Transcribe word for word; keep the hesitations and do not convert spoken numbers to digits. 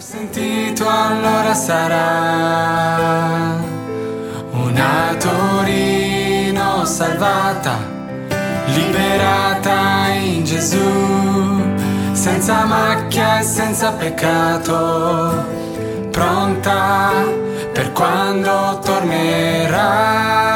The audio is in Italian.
Sentito allora sarà una Torino salvata, liberata in Gesù, senza macchia e senza peccato, pronta per quando tornerà.